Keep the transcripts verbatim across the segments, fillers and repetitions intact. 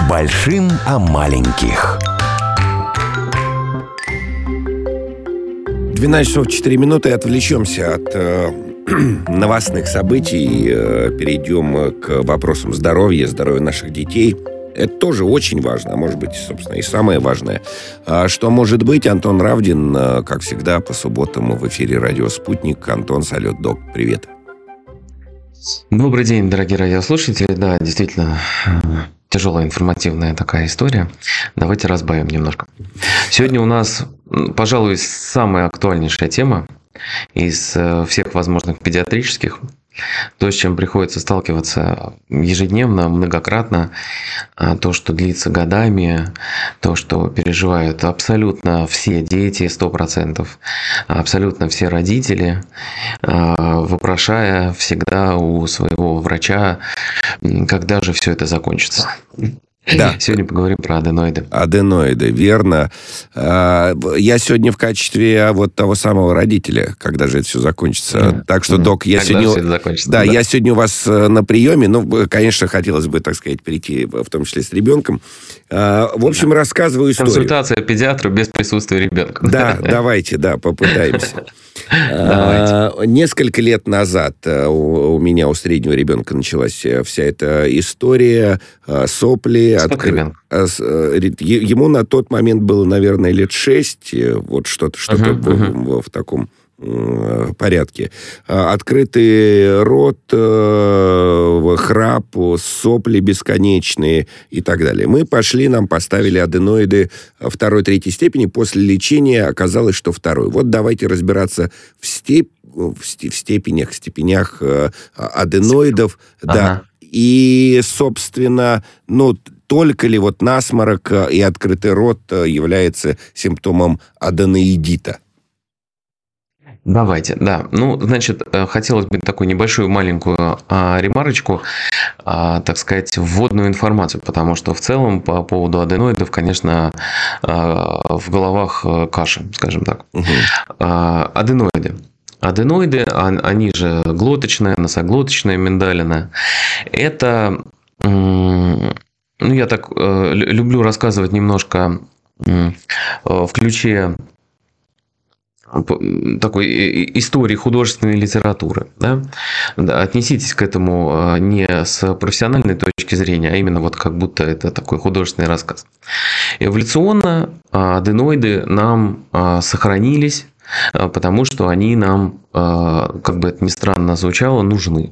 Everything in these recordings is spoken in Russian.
Большим о маленьких. двенадцать часов четыре минуты. Отвлечемся от э, новостных событий. Э, перейдем к вопросам здоровья, здоровья наших детей. Это тоже очень важно, а может быть, собственно, и самое важное. А что может быть? Антон Равдин, э, как всегда, по субботам в эфире «Радио Спутник». Антон, салют, док, привет. Добрый день, дорогие радиослушатели. Да, действительно, тяжелая информативная такая история. Давайте разбавим немножко. Сегодня у нас, пожалуй, самая актуальнейшая тема из всех возможных педиатрических. То, с чем приходится сталкиваться ежедневно, многократно, то, что длится годами, то, что переживают абсолютно все дети, сто процентов, абсолютно все родители, вопрошая всегда у своего врача, когда же все это закончится. Да. Сегодня поговорим про аденоиды. Аденоиды, верно. Я сегодня в качестве вот того самого родителя, когда же это все закончится. Mm. Так что, док, я когда сегодня... Да, да, я сегодня у вас на приеме. Ну, конечно, хотелось бы, так сказать, перейти в том числе с ребенком. В общем, да. рассказываю историю. Консультация педиатру без присутствия ребенка. Да, давайте, да, попытаемся. Давайте. Несколько лет назад у меня, у среднего ребенка, началась вся эта история, сопли. Откры... Ему на тот момент было, наверное, лет шесть, вот что-то, что-то uh-huh, uh-huh. в таком порядке. Открытый рот, храп, сопли бесконечные и так далее. Мы пошли, нам поставили аденоиды второй, третьей степени. После лечения оказалось, что второй. Вот давайте разбираться в, степ... в степенях, степенях аденоидов. Ага. Да. И, собственно, ну, только ли вот насморк и открытый рот является симптомом аденоидита? Давайте, да. Ну, значит, хотелось бы такую небольшую маленькую а, ремарочку, а, так сказать, вводную информацию, потому что в целом по поводу аденоидов, конечно, а, в головах каша, скажем так. Угу. А, аденоиды. Аденоиды, они же глоточная, носоглоточная миндалина. Это, ну, я так люблю рассказывать немножко в ключе такой истории художественной литературы. Да? Отнеситесь к этому не с профессиональной точки зрения, а именно вот как будто это такой художественный рассказ. Эволюционно аденоиды нам сохранились, потому что они нам, как бы это ни странно звучало, нужны.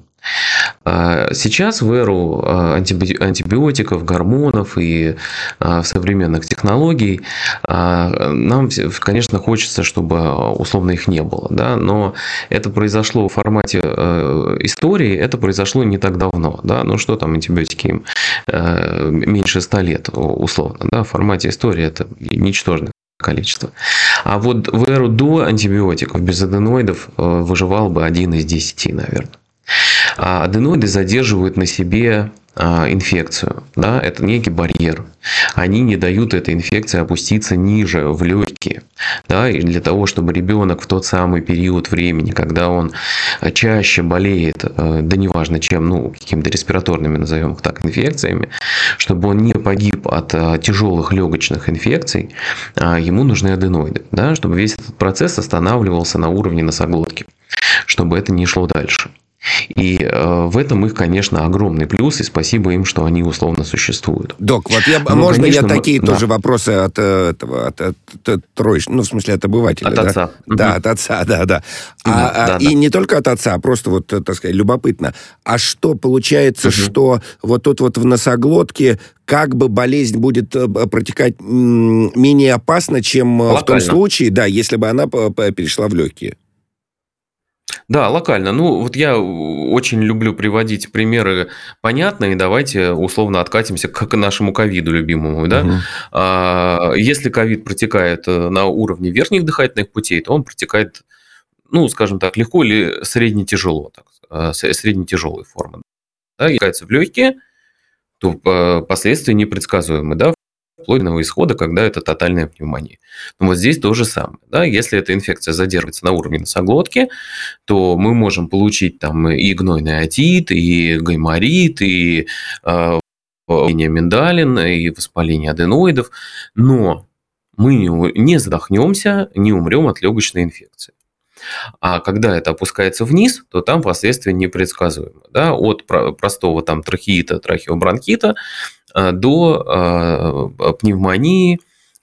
Сейчас в эру антибиотиков, гормонов и современных технологий нам, конечно, хочется, чтобы условно их не было. Да? Но это произошло в формате истории, это произошло не так давно. Да? Ну что там антибиотики им меньше ста лет условно. Да? В формате истории это ничтожное количество. А вот в эру до антибиотиков без аденоидов выживал бы один из десяти, наверное. А аденоиды задерживают на себе инфекцию. Да? Это некий барьер. Они не дают этой инфекции опуститься ниже, в легкие. Да? И для того, чтобы ребенок в тот самый период времени, когда он чаще болеет, да неважно чем, ну, какими-то респираторными, назовем их так, инфекциями, чтобы он не погиб от тяжелых легочных инфекций, ему нужны аденоиды. Да? Чтобы весь этот процесс останавливался на уровне носоглотки, чтобы это не шло дальше. И э, в этом их, конечно, огромный плюс, и спасибо им, что они условно существуют. Док, вот я, ну, можно конечно, я такие мы... тоже да. вопросы от этого, от, от, от троечника, ну, в смысле, от обывателя? От да? отца. Да, от отца, да, да. А, да, а, да и да. не только от отца, а просто вот, так сказать, любопытно. А что получается, угу. что вот тут вот в носоглотке как бы болезнь будет протекать менее опасно, чем локально. В том случае, да, если бы она перешла в легкие? Да, локально. Ну, вот я очень люблю приводить примеры понятные. Давайте условно откатимся к нашему ковиду любимому. Да? Угу. Если ковид протекает на уровне верхних дыхательных путей, то он протекает, ну, скажем так, легко или средне-тяжело. Так, средне-тяжелой формы. Да? Если в легкие, то последствия непредсказуемы. Да? Вплоть до исхода, когда это тотальная пневмония. Но вот здесь то же самое. Да? Если эта инфекция задерживается на уровне носоглотки, то мы можем получить там и гнойный отит, и гайморит, и э, воспаление миндалин и воспаление аденоидов, но мы не задохнемся, не умрем от легочной инфекции. А когда это опускается вниз, то там последствия непредсказуемы. Да? От простого там, трахеита, трахеобронхита до пневмонии,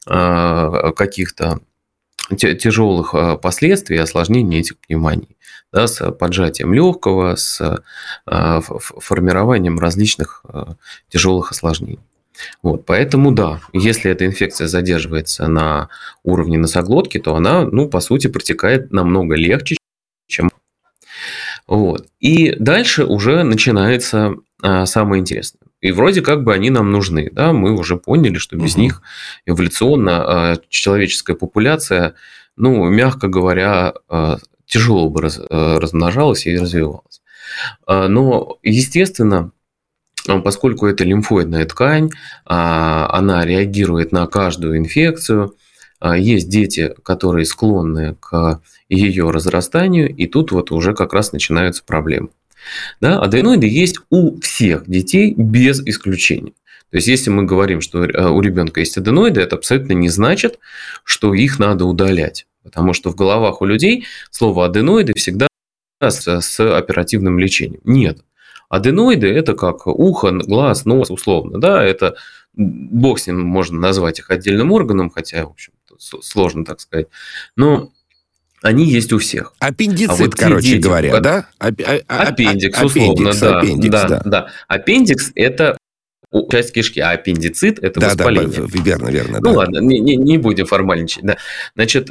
каких-то тяжелых последствий и осложнений этих пневмоний. Да, с поджатием легкого, с формированием различных тяжелых осложнений. Вот, поэтому да, если эта инфекция задерживается на уровне носоглотки, то она, ну, по сути, протекает намного легче, чем... Вот. И дальше уже начинается а, самое интересное. И вроде как бы они нам нужны. Да? Мы уже поняли, что без угу. них эволюционно а, человеческая популяция, ну, мягко говоря, а, тяжело бы раз, а, размножалась и развивалась. А, но, естественно, поскольку это лимфоидная ткань, она реагирует на каждую инфекцию. Есть дети, которые склонны к ее разрастанию, и тут вот уже как раз начинаются проблемы. Да, аденоиды есть у всех детей без исключения. То есть, если мы говорим, что у ребенка есть аденоиды, это абсолютно не значит, что их надо удалять. Потому что в головах у людей слово аденоиды всегда с, с оперативным лечением. Нет. Аденоиды – это как ухо, глаз, нос, условно. Да? Это, бог с ним, можно назвать их отдельным органом, хотя, в общем, сложно так сказать. Но они есть у всех. Аппендицит, а вот короче дети, говоря, как... да? Аппендикс, условно, аппендикс, да. Аппендикс, да, да. да. Аппендикс – это часть кишки, а аппендицит – это да, воспаление. Да, верно, верно. Ну, да. ладно, не, не, не будем формальничать. Да. Значит,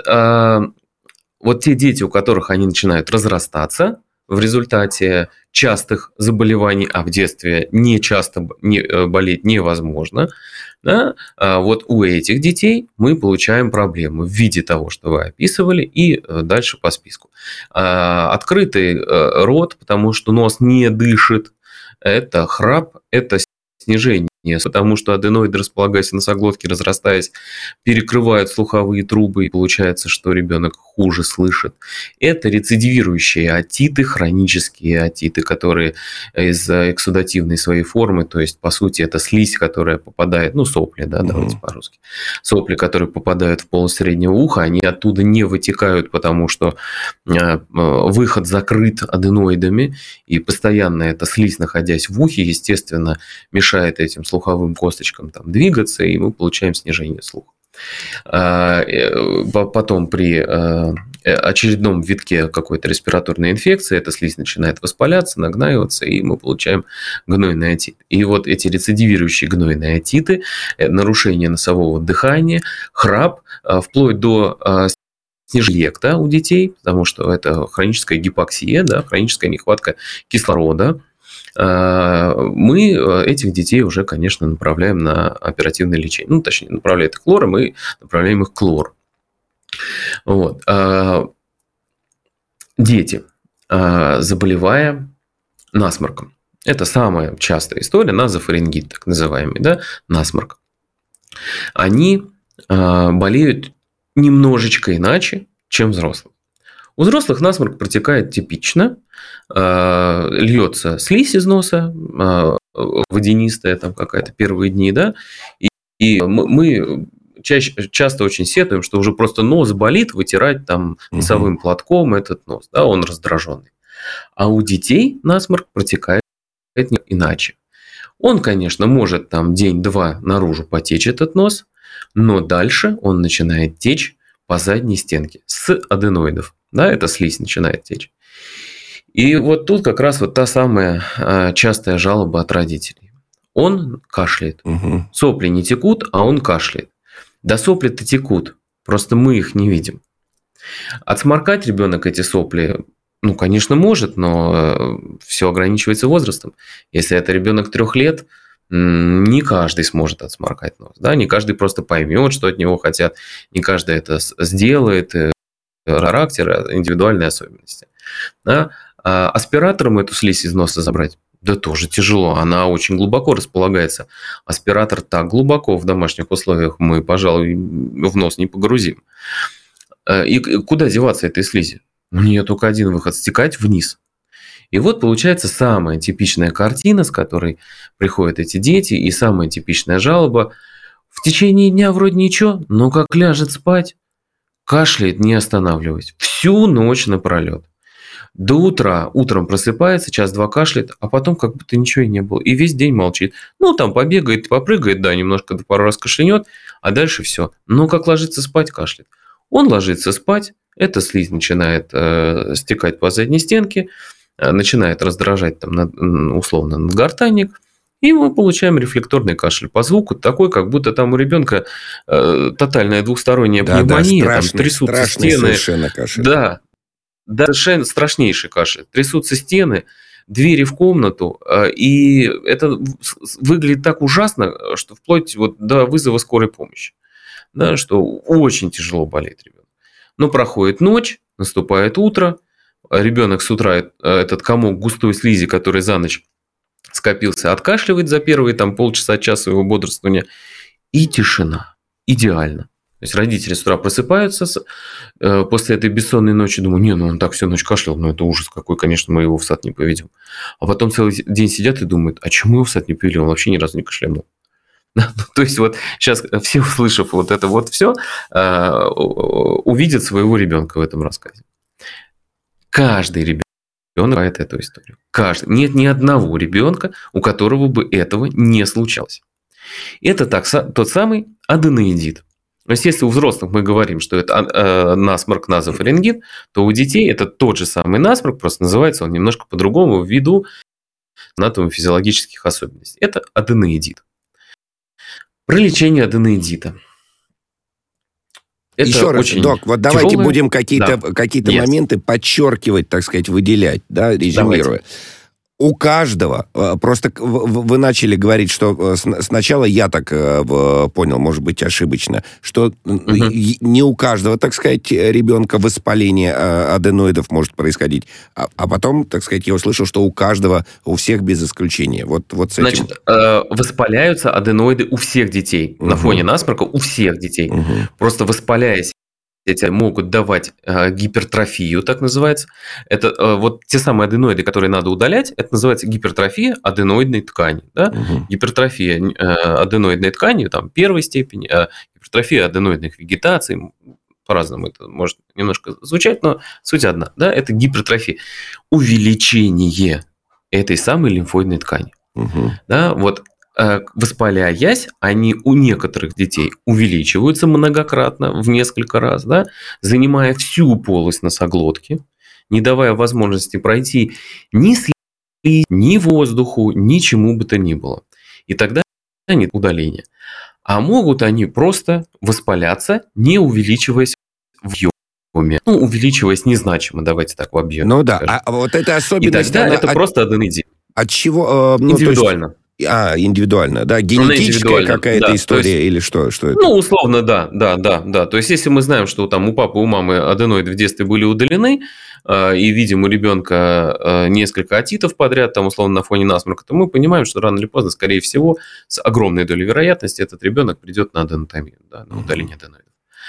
вот те дети, у которых они начинают разрастаться в результате частых заболеваний, а в детстве не часто не, болеть невозможно, да, вот у этих детей мы получаем проблемы в виде того, что вы описывали, и дальше по списку. Открытый рот, потому что нос не дышит, это храп, это снижение, потому что аденоиды, располагаясь в носоглотке, разрастаясь, перекрывают слуховые трубы, и получается, что ребенок хуже слышит. Это рецидивирующие отиты, хронические отиты, которые из эксудативной своей формы, то есть, по сути, это слизь, которая попадает, ну, сопли, да, давайте mm-hmm. по-русски, сопли, которые попадают в полость среднего уха, они оттуда не вытекают, потому что выход закрыт аденоидами, и постоянно эта слизь, находясь в ухе, естественно, мешает этим слуховым косточкам там двигаться, и мы получаем снижение слуха. Потом при очередном витке какой-то респираторной инфекции эта слизь начинает воспаляться, нагнаиваться, и мы получаем гнойный отит. И вот эти рецидивирующие гнойные отиты, нарушение носового дыхания, храп, вплоть до снижения лекта у детей, потому что это хроническая гипоксия, да, хроническая нехватка кислорода, мы этих детей уже, конечно, направляем на оперативное лечение. Ну, точнее, направляют их хлором, мы направляем их к лору. Вот. Дети, заболевая насморком. Это самая частая история, назофарингит, так называемый, да, насморк. Они болеют немножечко иначе, чем взрослые. У взрослых насморк протекает типично, льется слизь из носа, водянистая там какая-то первые дни, да, и, и мы чаще, часто очень сетуем, что уже просто нос болит, вытирать там носовым платком этот нос, да, он раздраженный. А у детей насморк протекает иначе. Он, конечно, может там день-два наружу потечь этот нос, но дальше он начинает течь по задней стенке с аденоидов. Да, эта слизь начинает течь. И вот тут как раз вот та самая частая жалоба от родителей. Он кашляет. Угу. Сопли не текут, а он кашляет. Да сопли-то текут, просто мы их не видим. Отсморкать ребенок эти сопли, ну, конечно, может, но все ограничивается возрастом. Если это ребенок трех лет, не каждый сможет отсморкать нос. Да? Не каждый просто поймет, что от него хотят. Не каждый это сделает. Характер, индивидуальные особенности. Да? А аспиратором эту слизь из носа забрать, да тоже тяжело. Она очень глубоко располагается. Аспиратор так глубоко в домашних условиях мы, пожалуй, в нос не погрузим. И куда деваться этой слизи? У нее только один выход – стекать вниз. И вот получается самая типичная картина, с которой приходят эти дети, и самая типичная жалоба. В течение дня вроде ничего, но как ляжет спать, кашляет, не останавливаясь. Всю ночь напролет. До утра. Утром просыпается, час-два кашляет, а потом как будто ничего и не было. И весь день молчит. Ну, там побегает, попрыгает, да, немножко пару раз кашлянет, а дальше все. Но как ложится спать, кашляет. Он ложится спать, эта слизь начинает э, стекать по задней стенке, э, начинает раздражать там, на, условно, надгортанник, и мы получаем рефлекторный кашель. По звуку такой, как будто там у ребенка э, тотальная двухсторонняя да, пневмония, да, страшный, там трясутся страшный стены. Совершенно кашель. Да, да, совершенно страшнейший кашель. Трясутся стены, двери в комнату, и это выглядит так ужасно, что вплоть вот до вызова скорой помощи. Да, что очень тяжело болит ребенок. Но проходит ночь, наступает утро, ребенок с утра этот комок густой слизи, который за ночь скопился, откашливает за первые там, полчаса-час своего бодрствования, и тишина. Идеально. То есть родители с утра просыпаются э, после этой бессонной ночи, думают, не, ну он так всю ночь кашлял, ну это ужас какой, конечно, мы его в сад не поведем. А потом целый день сидят и думают, а чему его в сад не повели, он вообще ни разу не кашлянул. То есть вот сейчас все, услышав вот это вот все, э, увидят своего ребенка в этом рассказе. Каждый ребенок знает эту историю. Каждый. Нет ни одного ребенка, у которого бы этого не случалось. Это так, тот самый аденоидит. То есть, если у взрослых мы говорим, что это э, насморк, назофарингит, то у детей это тот же самый насморк, просто называется он немножко по-другому ввиду анатомофизиологических особенностей. Это аденоидит. Про лечение аденоидита. Это Еще раз, док, вот давайте тяжелое... будем какие-то, да. какие-то yes. моменты подчеркивать, так сказать, выделять, да, резюмируя. Давайте. У каждого, просто вы начали говорить, что сначала я так понял, может быть, ошибочно, что угу. не у каждого, так сказать, ребенка воспаление аденоидов может происходить, а, а потом, так сказать, я услышал, что у каждого, у всех без исключения. Вот, вот с этим... Значит, воспаляются аденоиды у всех детей. Угу. На фоне насморка у всех детей. Угу. Просто воспаляясь, эти могут давать э, гипертрофию, так называется. Это э, вот те самые аденоиды, которые надо удалять, это называется гипертрофия аденоидной ткани. Да? Угу. Гипертрофия э, аденоидной ткани там, первой степени, э, гипертрофия аденоидных вегетаций, по-разному это может немножко звучать, но суть одна. Да? Это гипертрофия. Увеличение этой самой лимфоидной ткани. Угу. Да? Вот. Воспаляясь, они у некоторых детей увеличиваются многократно, в несколько раз, да, занимая всю полость носоглотки, не давая возможности пройти ни слизи, ни воздуху, ничему бы то ни было. И тогда нет удаления. А могут они просто воспаляться, не увеличиваясь в объеме. Ну, увеличиваясь незначимо, давайте так, в объеме. Ну да, скажем. А вот эта особенность... И тогда она... это от... просто аденоидит. От чего? Ну, индивидуально. А, индивидуально, да? Генетическая какая-то да, история есть, или что, что это? Ну, условно, да, да, да, да. То есть, если мы знаем, что там у папы, у мамы аденоиды в детстве были удалены, э, и видим у ребенка э, несколько отитов подряд, там, условно, на фоне насморка, то мы понимаем, что рано или поздно, скорее всего, с огромной долей вероятности этот ребенок придет на аденотомию, да, на удаление аденоидов.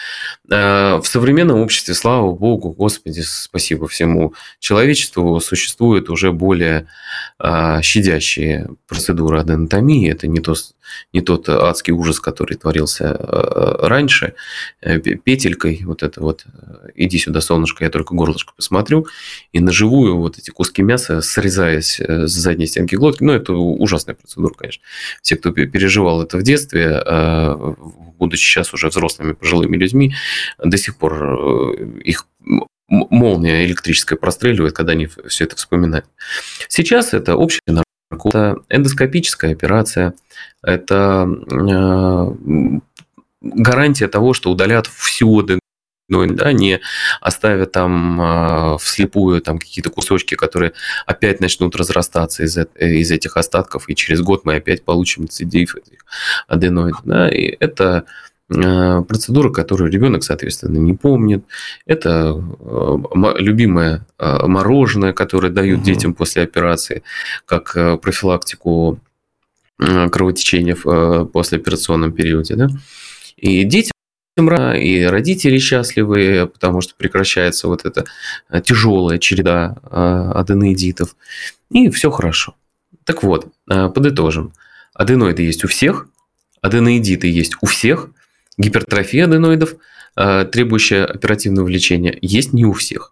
В современном обществе, слава богу, Господи, спасибо всему человечеству, существуют уже более а, щадящие процедуры аденотомии. Это не, то, не тот адский ужас, который творился а, раньше, петелькой, вот это вот, иди сюда, солнышко, я только горлышко посмотрю, и наживую вот эти куски мяса, срезаясь с задней стенки глотки, ну, это ужасная процедура, конечно. Все, кто переживал это в детстве, а, будучи сейчас уже взрослыми пожилыми людьми, до сих пор их молния электрическая простреливает, когда они все это вспоминают. Сейчас это общая наркоз, это эндоскопическая операция, это гарантия того, что удалят всю аденоид, да, не оставят там вслепую там какие-то кусочки, которые опять начнут разрастаться из, из этих остатков, и через год мы опять получим рецидив этих аденоидов. Да, и это процедура, которую ребенок, соответственно, не помнит. Это любимое мороженое, которое дают угу. детям после операции, как профилактику кровотечения в послеоперационном периоде. Да? И дети и родители счастливы, потому что прекращается вот эта тяжелая череда аденоидитов, и все хорошо. Так вот, подытожим. Аденоиды есть у всех, аденоидиты есть у всех, гипертрофия аденоидов, требующая оперативного лечения, есть не у всех.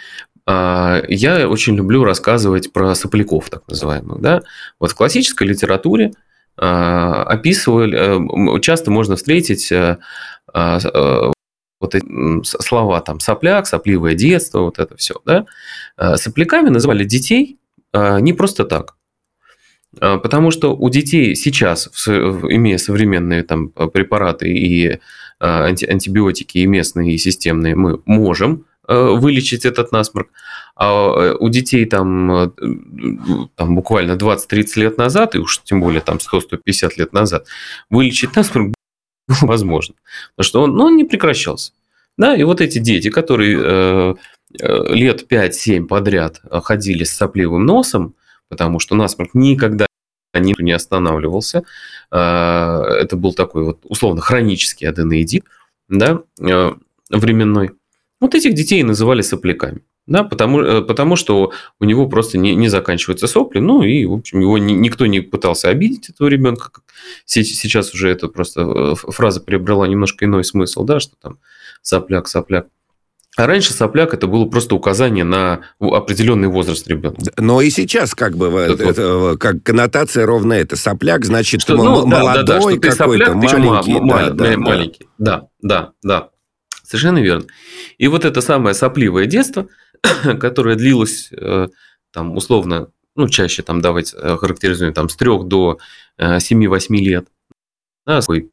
Я очень люблю рассказывать про сопляков, так называемых. Да? Вот в классической литературе описывали, часто можно встретить вот эти слова там сопляк, сопливое детство, вот это все. Да? Сопляками называли детей не просто так. Потому что у детей сейчас, имея современные там препараты и антибиотики, и местные, и системные, мы можем вылечить этот насморк. А у детей там, там буквально двадцать-тридцать лет назад, и уж тем более там сто-сто пятьдесят лет назад, вылечить насморк было возможно. Потому что он, ну, он не прекращался. Да? И вот эти дети, которые э, лет пять-семь подряд ходили с сопливым носом, потому что насморк никогда не останавливался, э, это был такой вот условно хронический аденоидит, да, э, временной. Вот этих детей называли сопляками. Да, потому, потому что у него просто не, не заканчиваются сопли, ну и, в общем, его ни, никто не пытался обидеть, этого ребенка. Сейчас уже эта просто фраза приобрела немножко иной смысл, да, что там сопляк, сопляк. А раньше сопляк это было просто указание на определенный возраст ребенка. Но и сейчас как бы это, это, как коннотация ровно это. Сопляк значит что, ну, молодой, да, да, да, что ты какой-то, сопляк, маленький. Ты да, да, маленький. Да, да, да. Совершенно верно. И вот это самое сопливое детство, которое длилось там условно, ну, чаще там давайте характеризуем там с трех до семи-восьми лет, да, такой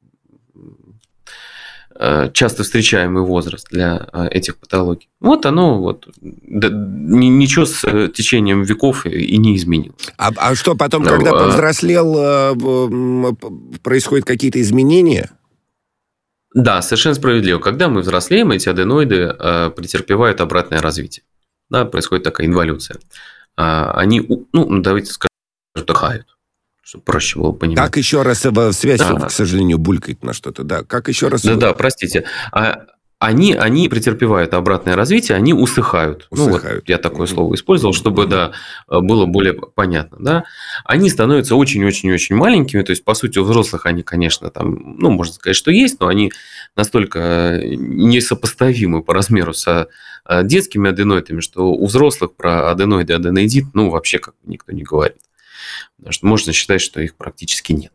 часто встречаемый возраст для этих патологий. Вот оно вот да, ничего с течением веков и не изменилось. А, а что потом, когда а... повзрослел, происходят какие-то изменения? Да, совершенно справедливо. Когда мы взрослеем, эти аденоиды э, претерпевают обратное развитие. Да, происходит такая инволюция. А, они, ну, давайте скажем, отдыхают, чтобы проще было понимать. Как еще раз, связь, а, к сожалению, булькает на что-то. Да, как еще раз... Да-да, простите. А, они, они претерпевают обратное развитие, они усыхают. усыхают. Ну, вот я такое mm-hmm. слово использовал, чтобы mm-hmm. да, было более понятно. Да? Они становятся очень-очень-очень маленькими. То есть, по сути, у взрослых они, конечно, там, ну, можно сказать, что есть, но они настолько несопоставимы по размеру с детскими аденоидами, что у взрослых про аденоиды и аденоидит, ну, вообще как никто не говорит. Потому что можно считать, что их практически нет.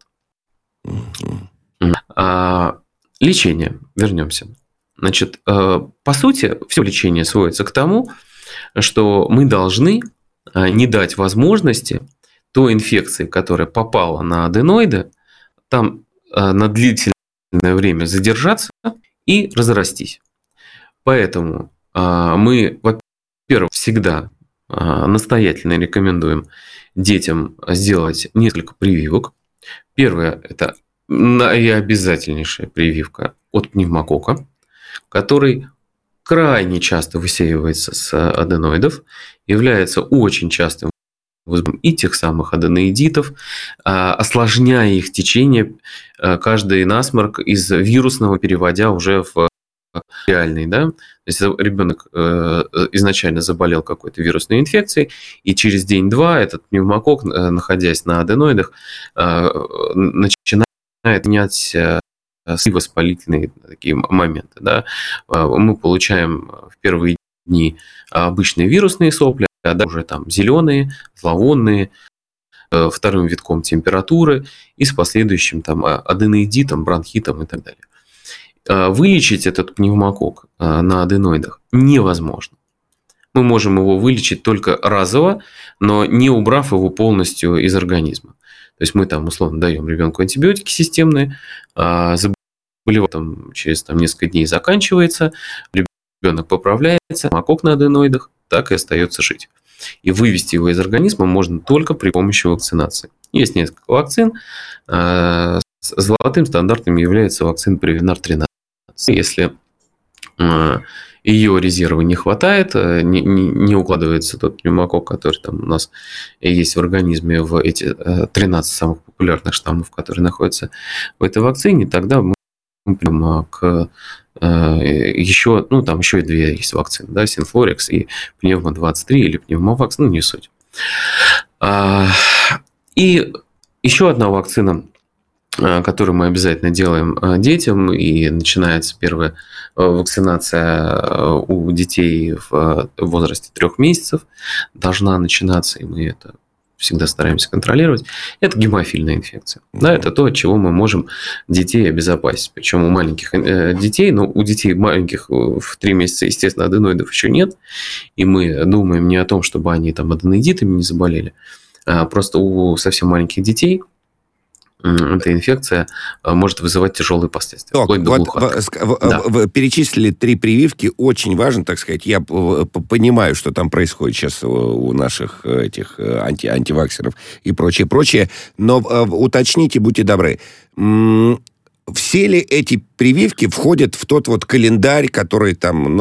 Mm-hmm. А, лечение. Вернемся. Значит, по сути, все лечение сводится к тому, что мы должны не дать возможности той инфекции, которая попала на аденоиды, там на длительное время задержаться и разрастись. Поэтому мы, во-первых, всегда настоятельно рекомендуем детям сделать несколько прививок. Первое – это наиобязательнейшая прививка от пневмококка, который крайне часто высеивается с аденоидов, является очень частым вызовом и тех самых аденоидитов, осложняя их течение, каждый насморк из вирусного переводя уже в реальный. Да? То есть ребенок изначально заболел какой-то вирусной инфекцией, и через день-два этот пневмококк, находясь на аденоидах, начинает менять воспалительные такие моменты. Да? Мы получаем в первые дни обычные вирусные сопли, а дальше уже там зеленые, зловонные, вторым витком температуры и с последующим там аденоидитом, бронхитом и так далее. Вылечить этот пневмококк на аденоидах невозможно. Мы можем его вылечить только разово, но не убрав его полностью из организма. То есть мы там условно даем ребенку антибиотики системные, заболевание там, через там, несколько дней заканчивается, ребенок поправляется, пневмококк на аденоидах так и остается жить. И вывести его из организма можно только при помощи вакцинации. Есть несколько вакцин. Золотым стандартом является вакцина Prevnar тринадцать. Если ее резерва не хватает, не, не, не укладывается тот пневмококк, который там у нас есть в организме, в эти тринадцать самых популярных штаммов, которые находятся в этой вакцине, тогда мы к еще, ну, там еще две есть вакцины, да, Синфлорекс и Пневмо двадцать три или Пневмовакс, ну, не суть. И еще одна вакцина, которую мы обязательно делаем детям, и начинается первая вакцинация у детей в возрасте трех месяцев, должна начинаться, и мы это всегда стараемся контролировать, это гемофильная инфекция. Mm-hmm. Да, это то, от чего мы можем детей обезопасить. Причем у маленьких детей, но у детей маленьких в три месяца, естественно, аденоидов еще нет, и мы думаем не о том, чтобы они там аденоидитами не заболели, а просто у совсем маленьких детей эта инфекция может вызывать тяжелые последствия. Так, вплоть до вот в, да. Вы перечислили три прививки. Очень важно, так сказать. Я понимаю, что там происходит сейчас у наших этих анти, антиваксеров и прочее, прочее. Но уточните, будьте добры. Все ли эти прививки входят в тот вот календарь, который там,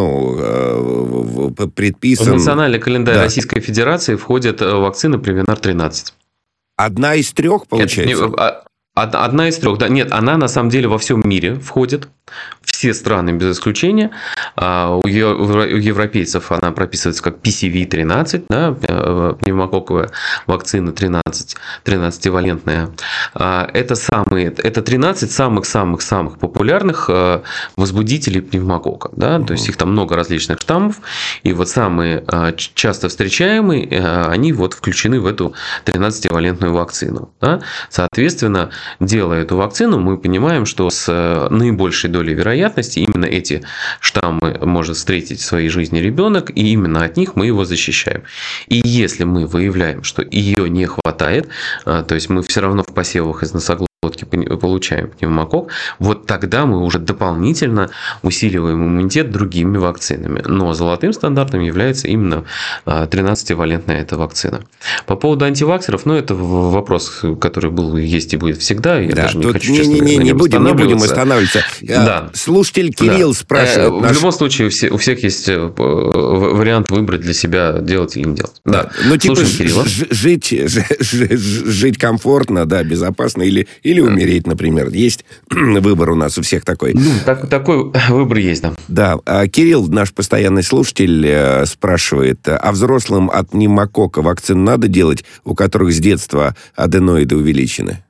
ну, предписан? В национальный календарь да. Российской Федерации входят вакцины Превинар тринадцать. Одна из трех, получается? Это, одна из трех, да. Нет, она на самом деле во всем мире входит. Все страны без исключения. У европейцев она прописывается как пи си ви тринадцать, да, пневмококковая вакцина тринадцать, тринадцативалентная. Это, самые, это тринадцать самых-самых-самых популярных возбудителей пневмокока. Да? Mm-hmm. То есть их там много различных штаммов. И вот самые часто встречаемые, они вот включены в эту тринадцативалентную вакцину. Да? Соответственно, делая эту вакцину, мы понимаем, что с наибольшей долей вероятности именно эти штаммы может встретить в своей жизни ребенок, и именно от них мы его защищаем. И если мы выявляем, что ее не хватает, то есть мы все равно в посевах из носоглотки получаем пневмокок, вот тогда мы уже дополнительно усиливаем иммунитет другими вакцинами. Но золотым стандартом является именно тринадцативалентная эта вакцина. По поводу антиваксеров, ну, это вопрос, который был, есть и будет всегда. Я да, даже не хочу, не, честно не, говоря, не, не будем, не будем останавливаться. Да. Слушатель Кирилл да. спрашивает. В наш... любом случае, у всех, у всех есть вариант выбрать для себя, делать или не делать. Да. Да. Ну, типа, Слушаем Кирилла. Жить, жить, жить комфортно, да, безопасно или Или умереть, например. Есть выбор у нас у всех такой. Ну, так, такой выбор есть, да. Да. А Кирилл, наш постоянный слушатель, спрашивает, а взрослым от пневмокока вакцин надо делать, у которых с детства аденоиды увеличены?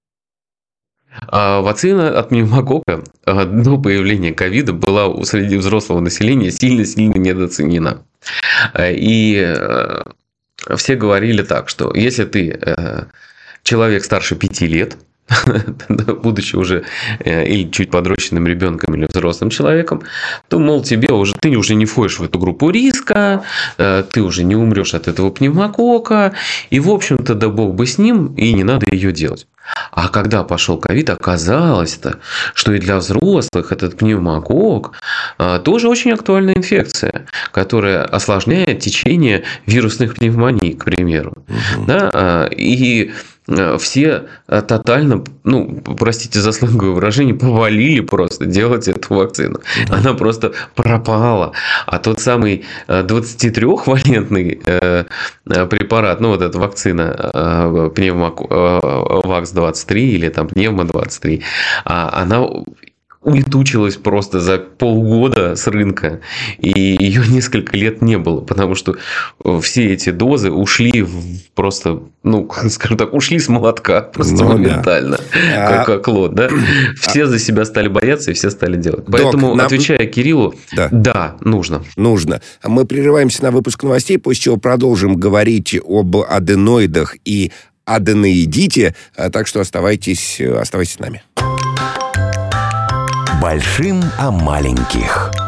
А вакцина от пневмокока до появления ковида была среди взрослого населения сильно-сильно недооценена. И все говорили так, что если ты человек старше пяти лет, будучи уже или чуть подрощенным ребенком, или взрослым человеком, то, мол, тебе уже, ты уже не входишь в эту группу риска, ты уже не умрешь от этого пневмокока, и, в общем-то, да бог бы с ним, и не надо ее делать. А когда пошел ковид, оказалось-то, что и для взрослых этот пневмокок тоже очень актуальная инфекция, которая осложняет течение вирусных пневмоний, к примеру. Угу. Да? И все тотально, ну, простите за сленговое выражение, повалили просто делать эту вакцину. Mm-hmm. Она просто пропала. А тот самый двадцатитрёхвалентный препарат, ну, вот эта вакцина Пневмовакс двадцать три или там Пневмо двадцать три, она улетучилась просто за полгода с рынка, и ее несколько лет не было, потому что все эти дозы ушли в просто, ну, скажем так, ушли с молотка просто ну, моментально, да. как, как лот, да? Все за себя стали бояться, и все стали делать. Док, Поэтому, нам... отвечая Кириллу, да. да, нужно. Нужно. Мы прерываемся на выпуск новостей, после чего продолжим говорить об аденоидах и аденоидите, так что оставайтесь, оставайтесь с нами. Большим о маленьких.